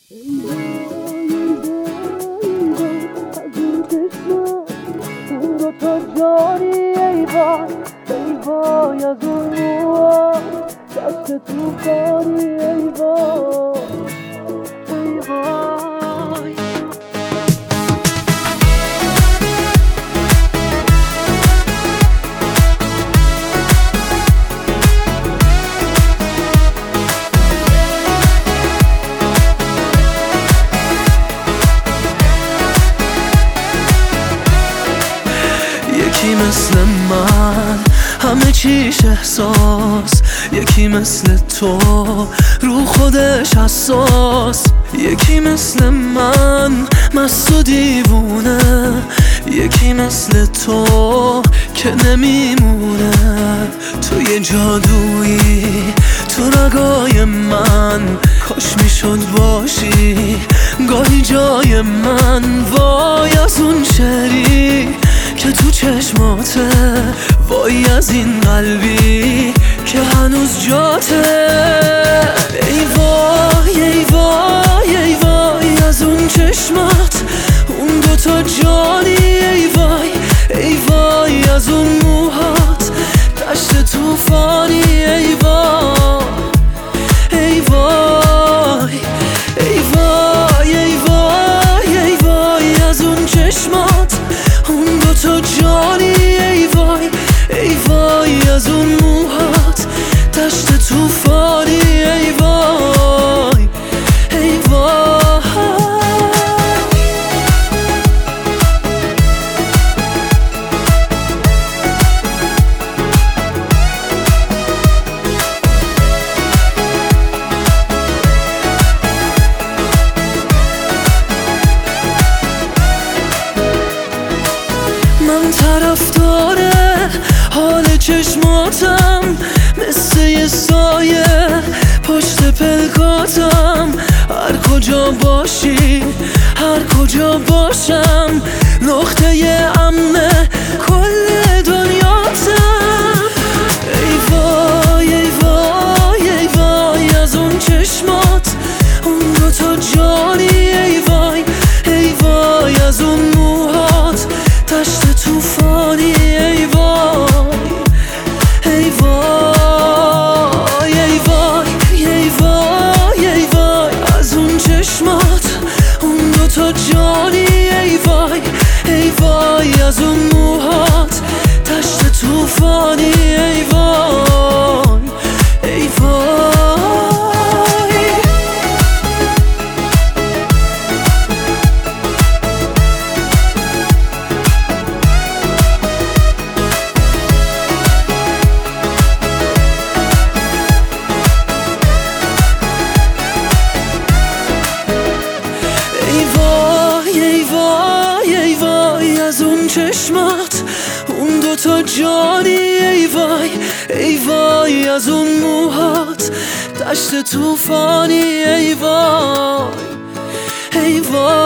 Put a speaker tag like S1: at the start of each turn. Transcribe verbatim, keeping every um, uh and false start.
S1: اون دوتا جانی ای وای ای وای از اون موها دست توفانی ای وای ای وای.
S2: یکی مثل من همه چیش احساس، یکی مثل تو رو خودش حساس، یکی مثل من مست و دیوونه، یکی مثل تو که نمیمونه. تو یه جادویی تو رگای من، کاش میشد باشی گاهی جای من. وای از اون شعری که تو چشماته، وای از این قلبی که هنوز جاته. ای وای ای وای ای وای از اون چشمات، اون دوتا جانی ای وای ای وای از اون موهات دشت توفانی ای وای ای وای ای وای ای وای ای وای از اون چشمات، اون دوتا جانی ای وای ای وای از اون موهات دشت توفانی ای وای ای وای. من طرفدار حال چشماتم، مثل یه سایه پشت پلکاتم. هر کجا باشی هر کجا باشم، نقطه امن کل دنیاتم. ای وای ای وای ای وای از اون چشمات، اون دوتا جانی ای وای ای وای از اون موهات دشت توفانی ای وای ای وای ای وای ای وای ای وای از اون چشمات، اون دوتا جانی ای وای ای وای از اون موهات دشت توفانی ای وای ای وای. چشمات، اون دوتا جانی ای وای ای وای از اون موهات دشت توفانی ای وای ای وای.